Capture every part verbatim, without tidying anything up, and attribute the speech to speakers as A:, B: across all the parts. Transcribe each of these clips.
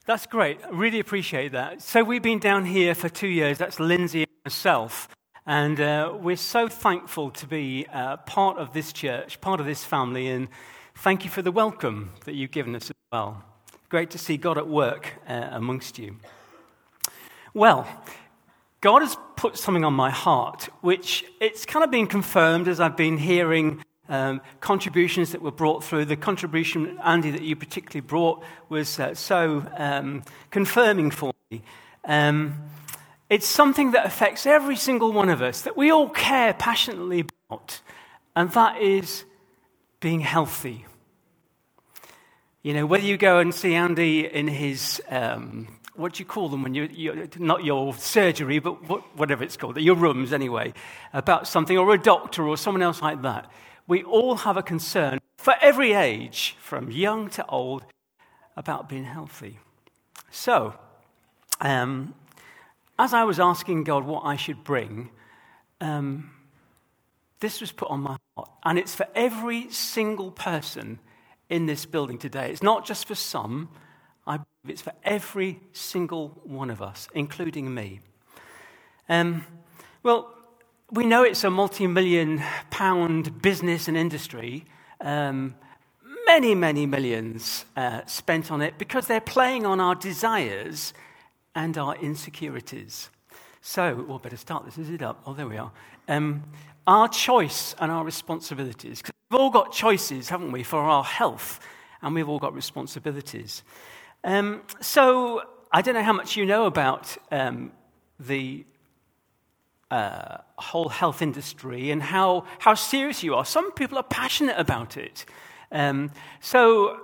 A: That's great. I really appreciate that. So we've been down here for two years. That's Lindsay and myself. And uh, we're so thankful to be uh, part of this church, part of this family. And thank you for the welcome that you've given us as well. Great to see God at work uh, amongst you. Well, God has put something on my heart, which it's kind of been confirmed as I've been hearing um, contributions that were brought through. The contribution, Andy, that you particularly brought was uh, so um, confirming for me. Um, it's something that affects every single one of us, that we all care passionately about, and that is being healthy. You know, whether you go and see Andy in his... Um, what do you call them when you, you not your surgery, but what, whatever it's called, your rooms anyway, about something, or a doctor or someone else like that. We all have a concern for every age, from young to old, about being healthy. So, um, as I was asking God what I should bring, um, this was put on my heart, and it's for every single person in this building today. It's not just for some. I believe it's for every single one of us, including me. Um, well, we know it's a multi-million pound business and industry. Um, many, many millions uh, spent on it because they're playing on our desires and our insecurities. So, we'll better start this. Is it up? Oh, there we are. Um, our choice and our responsibilities. 'Cause we've all got choices, haven't we, for our health, and we've all got responsibilities. Um, so, I don't know how much you know about um, the uh, whole health industry and how, how serious you are. Some people are passionate about it. Um, so,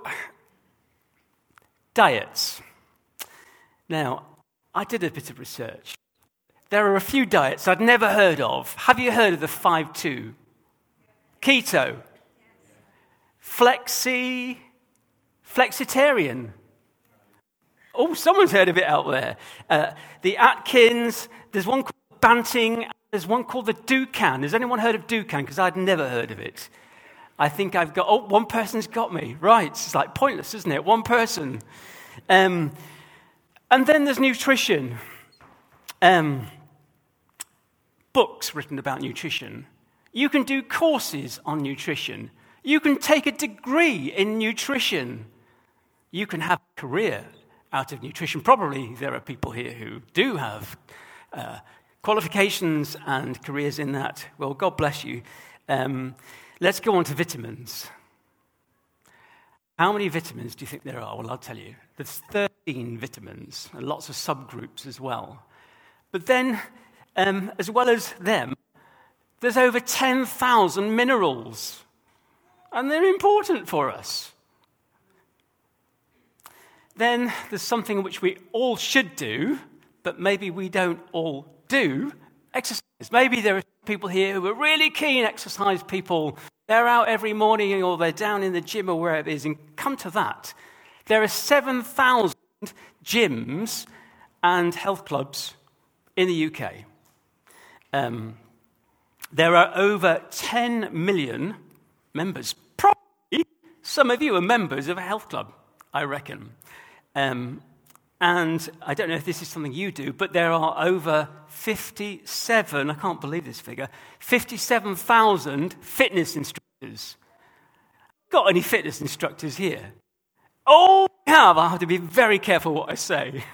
A: diets. Now, I did a bit of research. There are a few diets I'd never heard of. Have you heard of the five two? Keto. Flexi, flexitarian. Oh, someone's heard of it out there. Uh, the Atkins, there's one called Banting, there's one called the Dukan. Has anyone heard of Dukan? Because I'd never heard of it. I think I've got, oh, one person's got me. Right, it's like pointless, isn't it? One person. Um, and then there's nutrition. Um, books written about nutrition. You can do courses on nutrition. You can take a degree in nutrition. You can have a career out of nutrition. Probably there are people here who do have uh, qualifications and careers in that. Well, God bless you. Um, let's go on to vitamins. How many vitamins do you think there are? Well, I'll tell you. There's thirteen vitamins, and lots of subgroups as well. But then, um, as well as them, there's over ten thousand minerals, and they're important for us. Then there's something which we all should do, but maybe we don't all do, exercise. Maybe there are people here who are really keen exercise people. They're out every morning or they're down in the gym or wherever it is, and come to that. There are seven thousand gyms and health clubs in the U K. Um, there are over ten million members. Probably some of you are members of a health club, I reckon. Um, and I don't know if this is something you do, but there are over fifty-seven, I can't believe this figure, fifty-seven thousand fitness instructors. Got any fitness instructors here? Oh, I have. I have to be very careful what I say.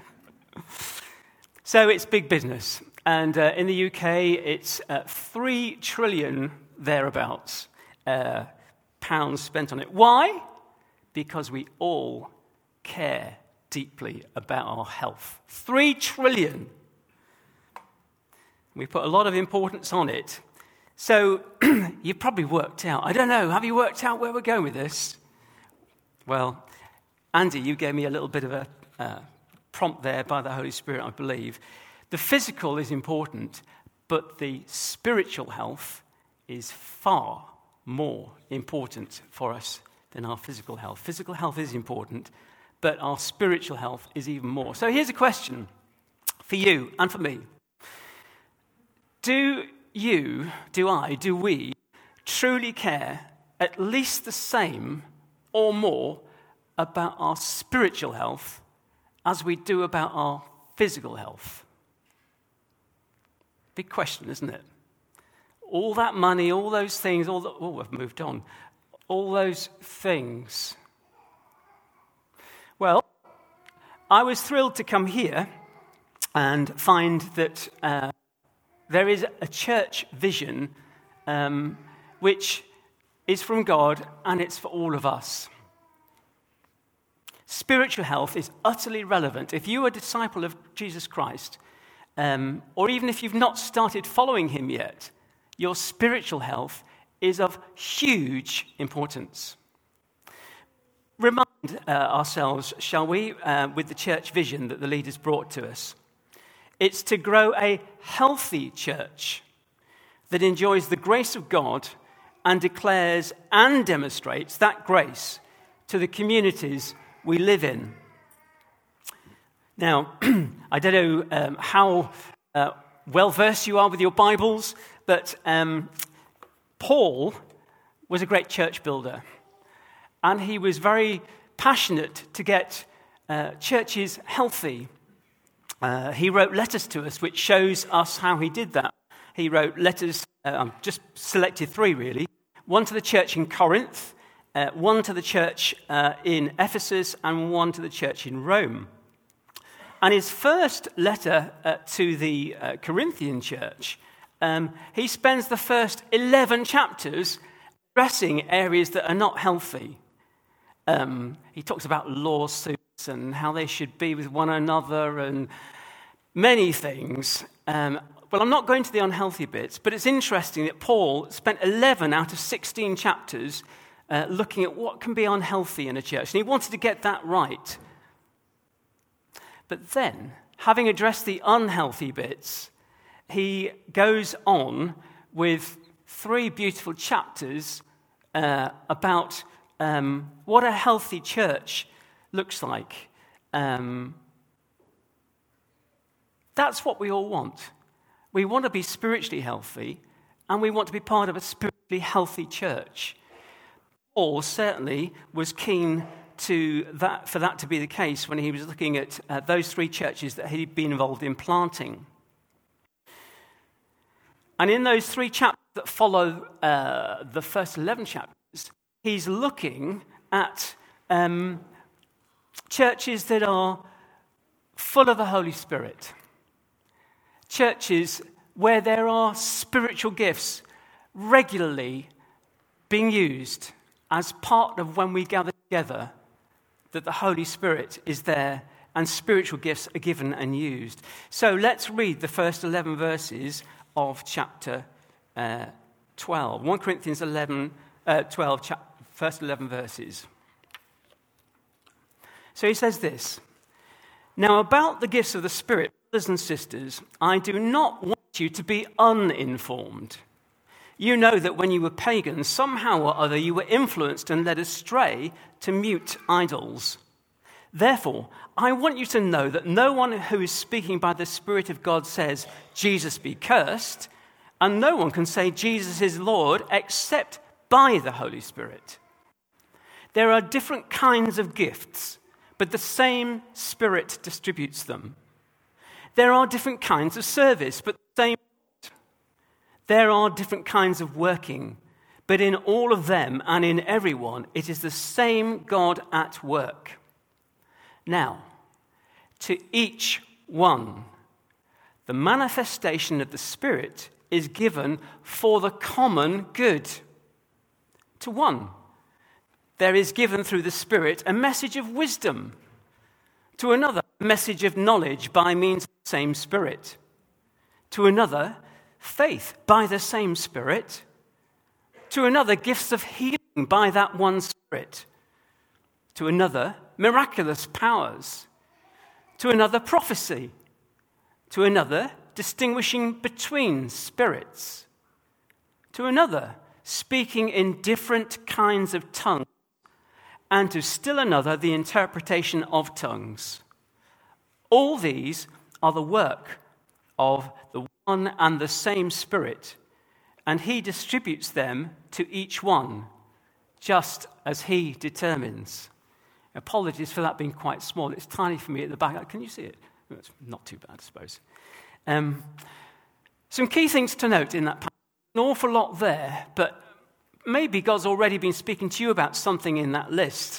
A: So it's big business. And uh, in the U K, it's uh, three trillion thereabouts uh, pounds spent on it. Why? Because we all care deeply about our health. Three trillion. We put a lot of importance on it. So you've probably worked out. I don't know. Have you worked out where we're going with this? Well, Andy, you gave me a little bit of a uh, prompt there by the Holy Spirit, I believe. The physical is important, but the spiritual health is far more important for us than our physical health. Physical health is important, but our spiritual health is even more. So here's a question for you and for me. Do you, do I, do we truly care at least the same or more about our spiritual health as we do about our physical health? Big question, isn't it? All that money, all those things, all the, oh, I've moved on. All those things. Well, I was thrilled to come here and find that uh, there is a church vision um, which is from God, and it's for all of us. Spiritual health is utterly relevant. If you are a disciple of Jesus Christ, um, or even if you've not started following him yet, your spiritual health is of huge importance. Remind uh, ourselves, shall we, uh, with the church vision that the leaders brought to us. It's to grow a healthy church that enjoys the grace of God and declares and demonstrates that grace to the communities we live in. Now, I don't know um, how uh, well-versed you are with your Bibles, but um, Paul was a great church builder, and he was very passionate to get uh, churches healthy. Uh, he wrote letters to us, which shows us how he did that. He wrote letters, uh, I've just selected three really, one to the church in Corinth, uh, one to the church uh, in Ephesus, and one to the church in Rome. And his first letter uh, to the uh, Corinthian church, um, he spends the first eleven chapters addressing areas that are not healthy. Um, he talks about lawsuits and how they should be with one another and many things. Um, well, I'm not going to the unhealthy bits, but it's interesting that Paul spent eleven out of sixteen chapters uh, looking at what can be unhealthy in a church. And he wanted to get that right. But then, having addressed the unhealthy bits, he goes on with three beautiful chapters uh, about um, what a healthy church looks like. Um, that's what we all want. We want to be spiritually healthy, and we want to be part of a spiritually healthy church. Paul certainly was keen to that, for that to be the case when he was looking at uh, those three churches that he'd been involved in planting. And in those three chapters that follow uh, the first eleven chapters, he's looking at um, churches that are full of the Holy Spirit. Churches where there are spiritual gifts regularly being used as part of when we gather together, that the Holy Spirit is there and spiritual gifts are given and used. So let's read the first eleven verses of chapter uh, twelve. First Corinthians eleven, uh, twelve, chap- first eleven verses. So he says this: "Now about the gifts of the Spirit, brothers and sisters, I do not want you to be uninformed. You know that when you were pagans, somehow or other you were influenced and led astray to mute idols. Therefore, I want you to know that no one who is speaking by the Spirit of God says, 'Jesus be cursed,' and no one can say Jesus is Lord except by the Holy Spirit. There are different kinds of gifts, but the same Spirit distributes them. There are different kinds of service, but the same. There are different kinds of working, but in all of them and in everyone, it is the same God at work. Now, to each one, the manifestation of the Spirit is given for the common good. To one, there is given through the Spirit a message of wisdom. To another, a message of knowledge by means of the same Spirit. To another, faith by the same Spirit. To another, gifts of healing by that one Spirit. To another, miraculous powers. To another, prophecy. To another, distinguishing between spirits. To another, speaking in different kinds of tongues. And to still another, the interpretation of tongues. All these are the work of the one and the same Spirit, and he distributes them to each one, just as he determines." Apologies for that being quite small. It's tiny for me at the back. Can you see it? It's not too bad, I suppose. Um, some key things to note in that passage. An awful lot there, but maybe God's already been speaking to you about something in that list.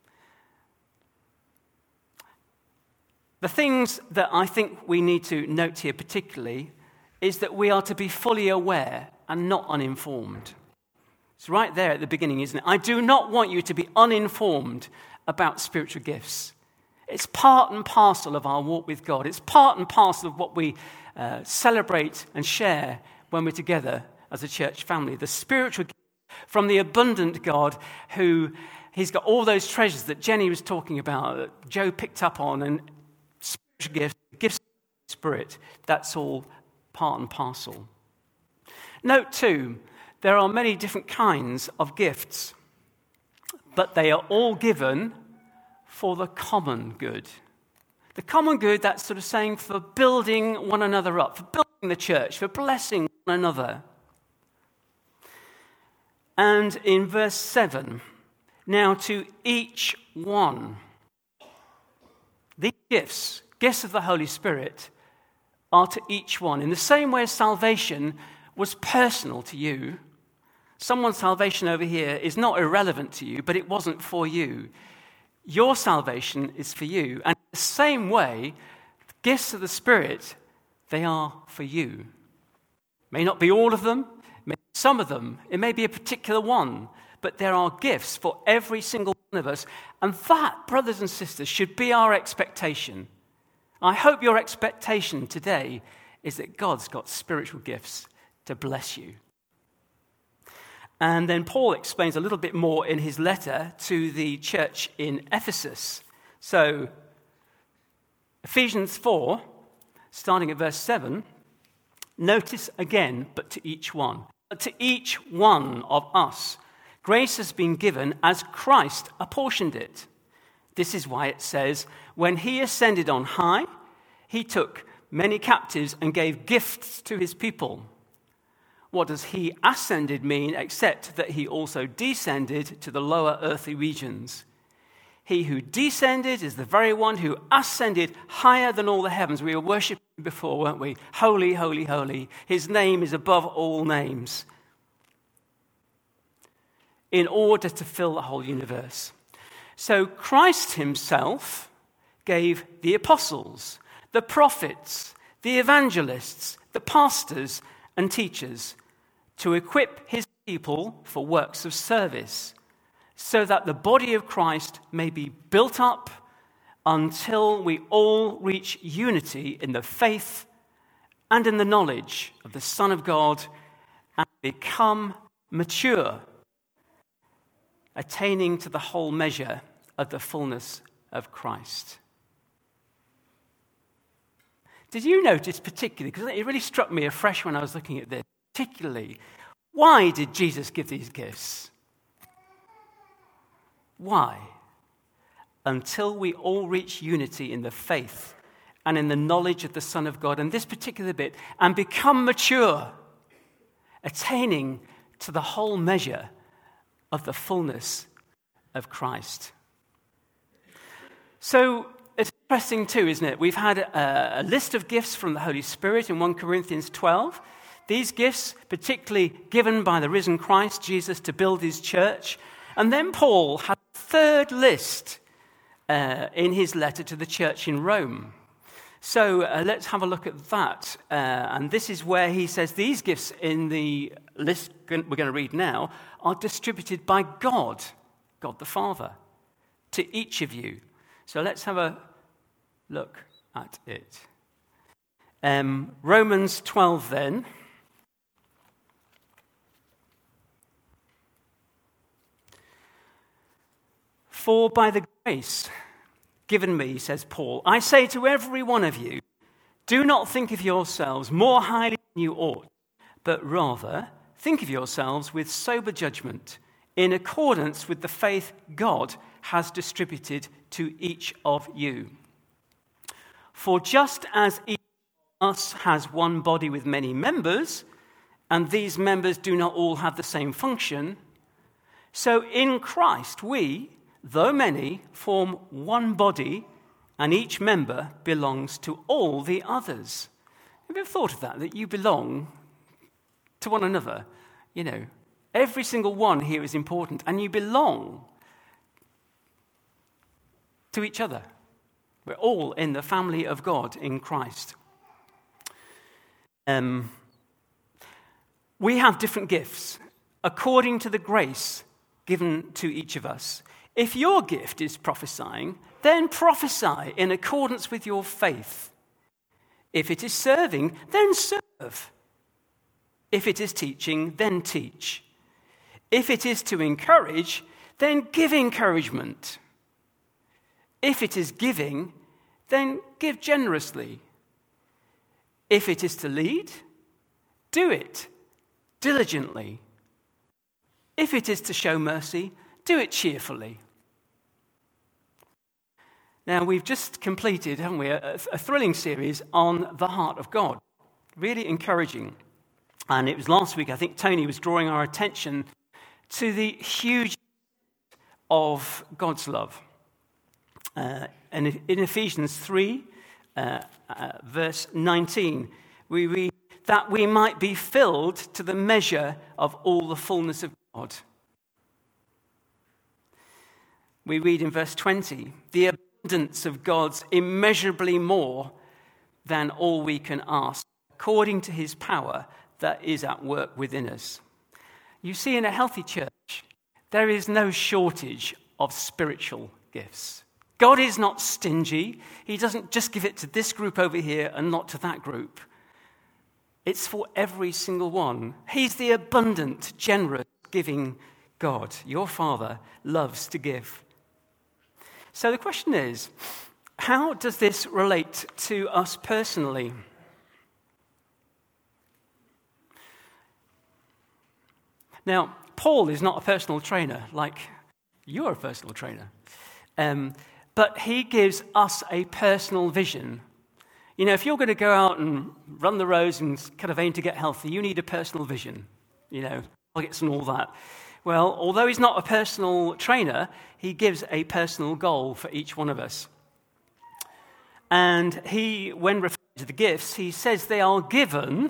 A: The things that I think we need to note here particularly is that we are to be fully aware and not uninformed. It's right there at the beginning, isn't it? I do not want you to be uninformed about spiritual gifts. It's part and parcel of our walk with God. It's part and parcel of what we uh, celebrate and share when we're together as a church family. The spiritual gift from the abundant God who, he's got all those treasures that Jenny was talking about, that Joe picked up on, and spiritual gifts, gifts of the Spirit, that's all part and parcel. Note too, there are many different kinds of gifts, but they are all given for the common good. The common good, that's sort of saying for building one another up, for building the church, for blessing one another. And in verse seven, now to each one, these gifts, gifts of the Holy Spirit, are to each one. In the same way as salvation was personal to you, someone's salvation over here is not irrelevant to you, but it wasn't for you. Your salvation is for you. And in the same way, the gifts of the Spirit, they are for you. May not be all of them, may be some of them, it may be a particular one, but there are gifts for every single one of us. And that, brothers and sisters, should be our expectation. I hope your expectation today is that God's got spiritual gifts to bless you. And then Paul explains a little bit more in his letter to the church in Ephesus. So, Ephesians four, starting at verse seven, notice again, but to each one. But to each one of us, grace has been given as Christ apportioned it. This is why it says, when he ascended on high, he took many captives and gave gifts to his people. What does he ascended mean except that he also descended to the lower earthly regions? He who descended is the very one who ascended higher than all the heavens. We were worshiping before, weren't we? Holy, holy, holy. His name is above all names. In order to fill the whole universe. So Christ himself gave the apostles, the prophets, the evangelists, the pastors and teachers to equip his people for works of service, so that the body of Christ may be built up until we all reach unity in the faith and in the knowledge of the Son of God and become mature, attaining to the whole measure of the fullness of Christ. Did you notice particularly, because it really struck me afresh when I was looking at this, particularly, why did Jesus give these gifts? Why? Until we all reach unity in the faith and in the knowledge of the Son of God, and this particular bit, and become mature, attaining to the whole measure of the fullness of Christ. So, it's interesting too, isn't it? We've had a, a list of gifts from the Holy Spirit in First Corinthians twelve. These gifts, particularly given by the risen Christ Jesus to build his church. And then Paul had a third list uh, in his letter to the church in Rome. So uh, let's have a look at that. Uh, and this is where he says these gifts in the list we're going to read now are distributed by God, God the Father, to each of you. So let's have a look at it. Um, Romans twelve then. For by the grace given me, says Paul, I say to every one of you, do not think of yourselves more highly than you ought, but rather think of yourselves with sober judgment, in accordance with the faith God has distributed to each of you. For just as each of us has one body with many members, and these members do not all have the same function, so in Christ we, though many, form one body, and each member belongs to all the others. Have you ever thought of that, that you belong to one another? You know, every single one here is important, and you belong to each other. We're all in the family of God in Christ. Um, we have different gifts according to the grace given to each of us. If your gift is prophesying, then prophesy in accordance with your faith. If it is serving, then serve. If it is teaching, then teach. If it is to encourage, then give encouragement. If it is giving, then give generously. If it is to lead, do it diligently. If it is to show mercy, do it cheerfully. Now, we've just completed, haven't we, a, a thrilling series on the heart of God. Really encouraging. And it was last week, I think Tony was drawing our attention to the huge of God's love. Uh, and in Ephesians three, uh, uh, verse nineteen, we read that we might be filled to the measure of all the fullness of God. We read in verse twenty, the abundance of God's immeasurably more than all we can ask, according to his power that is at work within us. You see, in a healthy church, there is no shortage of spiritual gifts. God is not stingy. He doesn't just give it to this group over here and not to that group. It's for every single one. He's the abundant, generous, giving God. Your Father loves to give. So the question is, how does this relate to us personally? Now, Paul is not a personal trainer like you're a personal trainer. Um, but he gives us a personal vision. You know, if you're going to go out and run the roads and kind of aim to get healthy, you need a personal vision, you know, targets and all that. Well, although he's not a personal trainer, he gives a personal goal for each one of us. And he, when referring to the gifts, he says they are given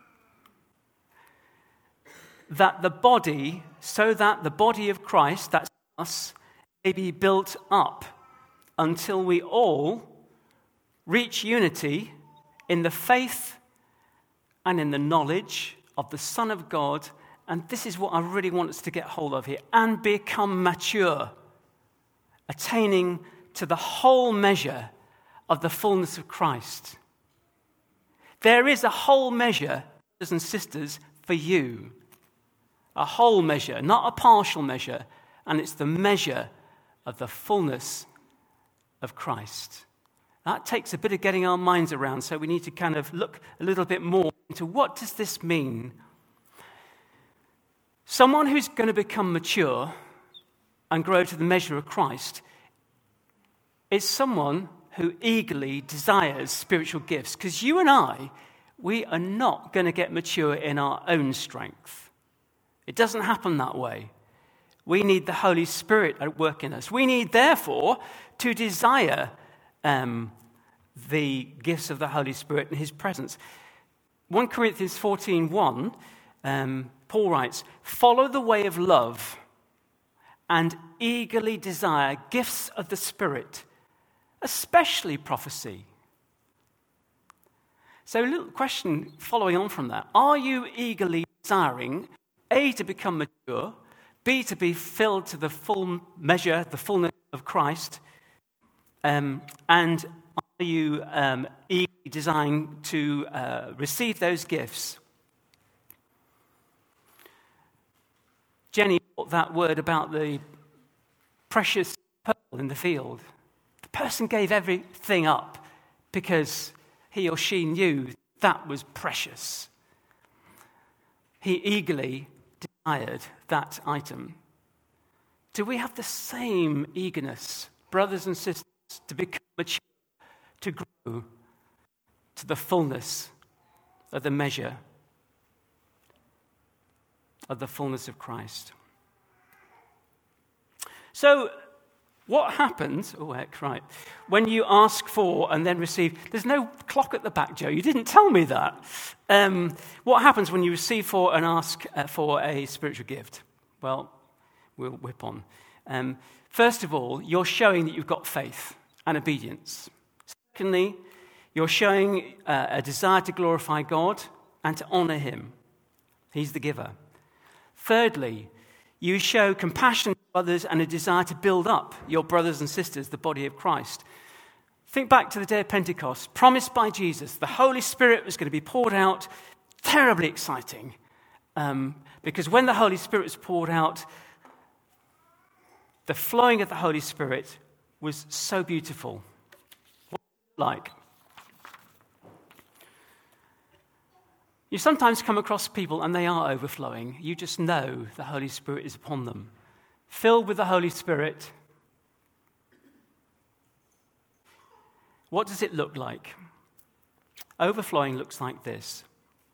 A: that the body, so that the body of Christ, that's us, may be built up until we all reach unity in the faith and in the knowledge of the Son of God. And this is what I really want us to get hold of here. And become mature, attaining to the whole measure of the fullness of Christ. There is a whole measure, brothers and sisters, for you. A whole measure, not a partial measure. And it's the measure of the fullness of Christ. That takes a bit of getting our minds around, so we need to kind of look a little bit more into what does this mean. Someone who's going to become mature and grow to the measure of Christ is someone who eagerly desires spiritual gifts, because you and I, we are not going to get mature in our own strength. It doesn't happen that way. We need the Holy Spirit at work in us. We need, therefore, to desire um, the gifts of the Holy Spirit and his presence. First Corinthians fourteen one, um, Paul writes, "Follow the way of love and eagerly desire gifts of the Spirit, especially prophecy." So a little question following on from that. Are you eagerly desiring, A, to become mature, B, to be filled to the full measure, the fullness of Christ, um, and are you um, eagerly desiring to uh, receive those gifts? Jenny brought that word about the precious pearl in the field. The person gave everything up because he or she knew that was precious. He eagerly desired that item. Do we have the same eagerness, brothers and sisters, to become mature, to grow to the fullness of the measure of the fullness of Christ? So, What happens, oh heck, right, when you ask for and then receive, there's no clock at the back, Joe, you didn't tell me that. Um, what happens when you receive for and ask uh, for a spiritual gift? Well, we'll whip on. Um, first of all, you're showing that you've got faith and obedience. Secondly, you're showing uh, a desire to glorify God and to honor him. He's the giver. Thirdly, you show compassion to others and a desire to build up your brothers and sisters, the body of Christ. Think back to the day of Pentecost, promised by Jesus. The Holy Spirit was going to be poured out. Terribly exciting. Um, because when the Holy Spirit was poured out, the flowing of the Holy Spirit was so beautiful. What was it like? You sometimes come across people and they are overflowing. You just know the Holy Spirit is upon them. Filled with the Holy Spirit. What does it look like? Overflowing looks like this.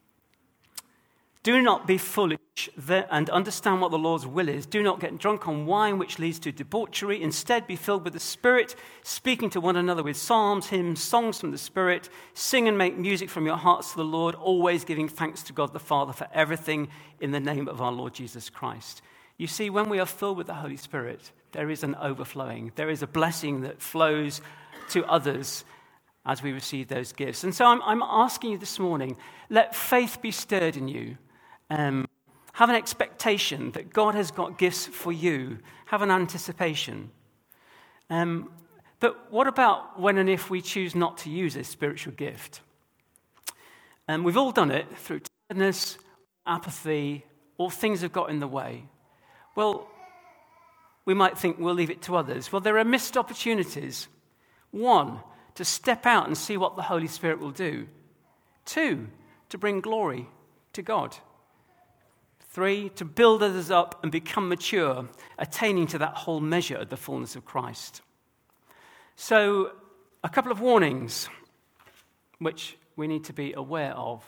A: Do not be foolish and understand what the Lord's will is. Do not get drunk on wine, which leads to debauchery. Instead, be filled with the Spirit, speaking to one another with psalms, hymns, songs from the Spirit. Sing and make music from your hearts to the Lord, always giving thanks to God the Father for everything in the name of our Lord Jesus Christ. You see, when we are filled with the Holy Spirit, there is an overflowing. There is a blessing that flows to others as we receive those gifts. And so I'm, I'm asking you this morning, let faith be stirred in you. Um, have an expectation that God has got gifts for you. Have an anticipation. Um, but what about when and if we choose not to use a spiritual gift? Um, we've all done it through tiredness, apathy, or things have got in the way. Well, we might think we'll leave it to others. Well, there are missed opportunities. One, to step out and see what the Holy Spirit will do. Two, to bring glory to God. Three, to build others up and become mature, attaining to that whole measure of the fullness of Christ. So, a couple of warnings which we need to be aware of.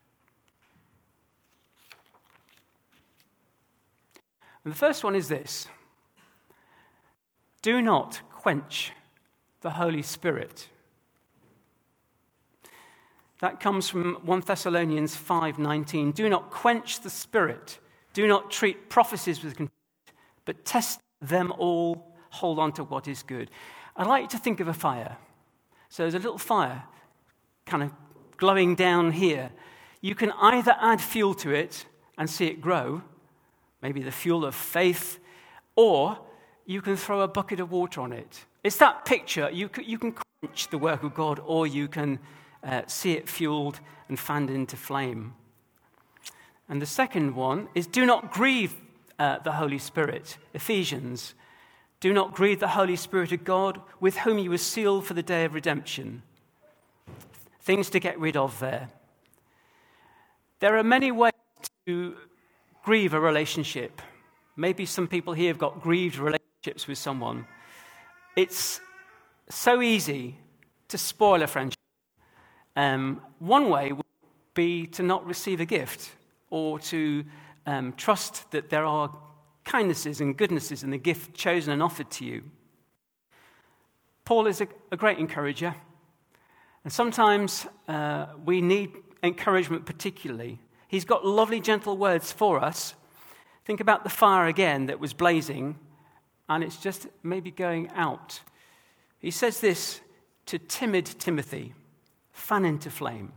A: And the first one is this. Do not quench the Holy Spirit. That comes from First Thessalonians five nineteen. Do not quench the Spirit. Do not treat prophecies with contempt, but test them all. Hold on to what is good. I like to think of a fire. So there's a little fire kind of glowing down here. You can either add fuel to it and see it grow, maybe the fuel of faith, or you can throw a bucket of water on it. It's that picture. You can, you can quench the work of God, or you can Uh, see it fueled and fanned into flame. And the second one is do not grieve uh, the Holy Spirit. Ephesians. Do not grieve the Holy Spirit of God, with whom you were sealed for the day of redemption. Things to get rid of there. There are many ways to grieve a relationship. Maybe some people here have got grieved relationships with someone. It's so easy to spoil a friendship. Um, one way would be to not receive a gift or to um, trust that there are kindnesses and goodnesses in the gift chosen and offered to you. Paul is a, a great encourager, and sometimes uh, we need encouragement particularly. He's got lovely, gentle words for us. Think about the fire again that was blazing, and it's just maybe going out. He says this to timid Timothy. Fan into flame.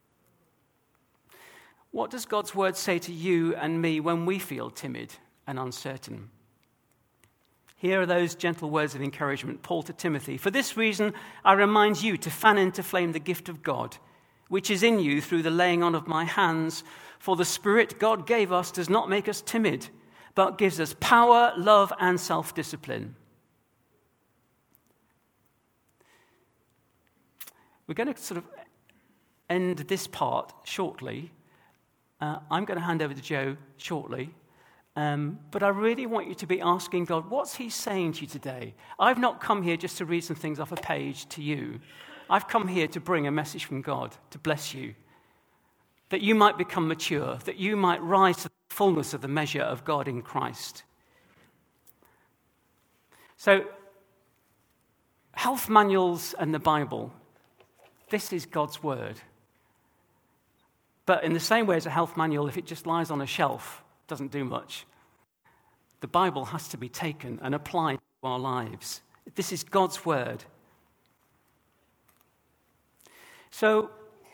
A: What does God's word say to you and me when we feel timid and uncertain? Here are those gentle words of encouragement, Paul to Timothy. For this reason, I remind you to fan into flame the gift of God, which is in you through the laying on of my hands. For the Spirit God gave us does not make us timid, but gives us power, love, and self-discipline. We're going to sort of end this part shortly. Uh, I'm going to hand over to Joe shortly. Um, but I really want you to be asking God, what's he saying to you today? I've not come here just to read some things off a page to you. I've come here to bring a message from God to bless you, that you might become mature, that you might rise to the fullness of the measure of God in Christ. So health manuals and the Bible, this is God's word. But in the same way as a health manual, if it just lies on a shelf, doesn't do much. The Bible has to be taken and applied to our lives. This is God's word. So,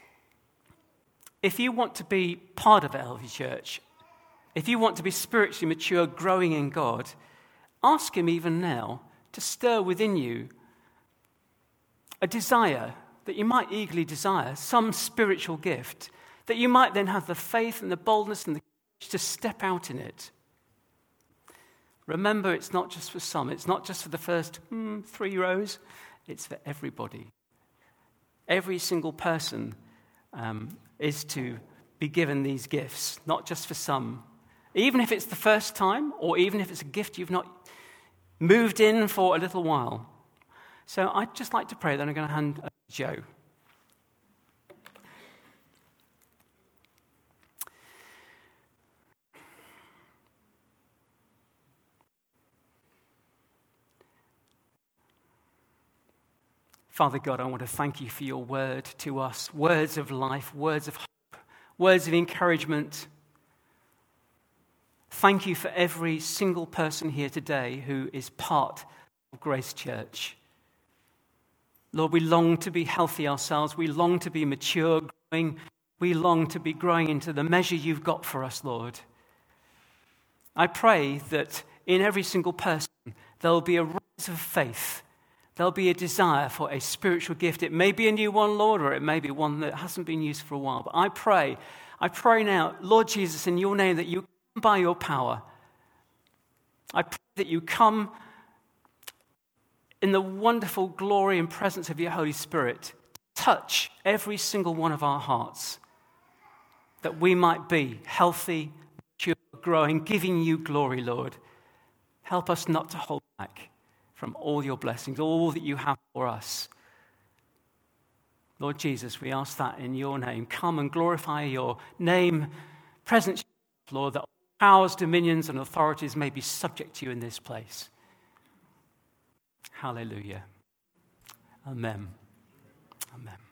A: if you want to be part of a healthy church, if you want to be spiritually mature, growing in God, ask him even now to stir within you a desire that you might eagerly desire, some spiritual gift, that you might then have the faith and the boldness and the courage to step out in it. Remember, it's not just for some. It's not just for the first hmm, three rows. It's for everybody. Every single person um, is to be given these gifts, not just for some. Even if it's the first time, or even if it's a gift you've not moved in for a little while. So I'd just like to pray, then I'm going to hand over to Joe. Father God, I want to thank you for your word to us, words of life, words of hope, words of encouragement. Thank you for every single person here today who is part of Grace Church. Lord, we long to be healthy ourselves. We long to be mature, growing. We long to be growing into the measure you've got for us, Lord. I pray that in every single person there'll be a rise of faith. There'll be a desire for a spiritual gift. It may be a new one, Lord, or it may be one that hasn't been used for a while. But I pray, I pray now, Lord Jesus, in your name, that you come by your power. I pray that you come in the wonderful glory and presence of your Holy Spirit, touch every single one of our hearts, that we might be healthy, mature, growing, giving you glory, Lord. Help us not to hold back from all your blessings, all that you have for us. Lord Jesus, we ask that in your name. Come and glorify your name, presence, Lord, that powers, dominions, and authorities may be subject to you in this place. Hallelujah. Amen. Amen.